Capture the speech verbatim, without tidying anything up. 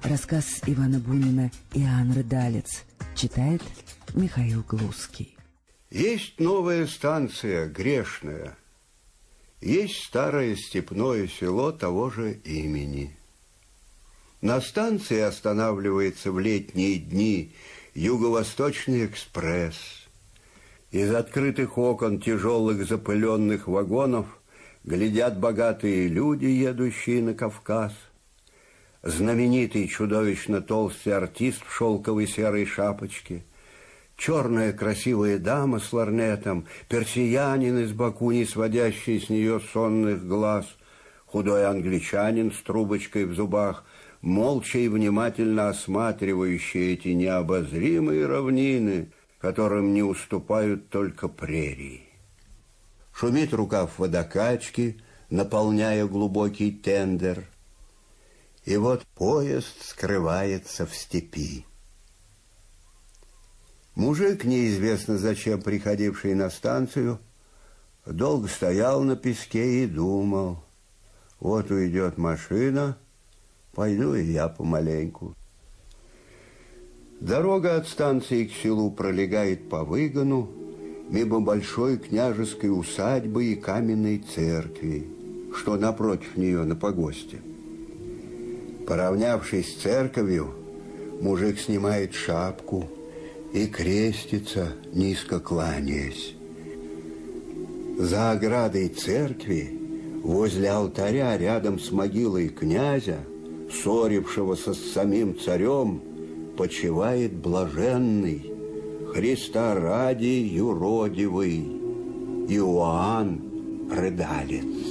Рассказ Ивана Бунина «Иоанн Рыдалец» читает Михаил Глузский. Есть новая станция, Грешная. Есть старое степное село того же имени. На станции останавливается в летние дни Юго-Восточный экспресс. Из открытых окон тяжелых запыленных вагонов глядят богатые люди, едущие на Кавказ. Знаменитый чудовищно толстый артист в шелковой серой шапочке, черная красивая дама с лорнетом, персиянин из Баку, не сводящий с нее сонных глаз, худой англичанин с трубочкой в зубах, молча и внимательно осматривающий эти необозримые равнины, которым не уступают только прерии. Шумит рукав водокачки, наполняя глубокий тендер. И вот поезд скрывается в степи. Мужик, неизвестно зачем приходивший на станцию, долго стоял на песке и думал: вот уйдет машина, пойду и я помаленьку. Дорога от станции к селу пролегает по выгону, мимо большой княжеской усадьбы и каменной церкви, что напротив нее на погосте. Поравнявшись с церковью, мужик снимает шапку и крестится, низко кланяясь. За оградой церкви, возле алтаря, рядом с могилой князя, ссорившегося с самим царем, почивает блаженный, Христа ради юродивый Иоанн Рыдалец.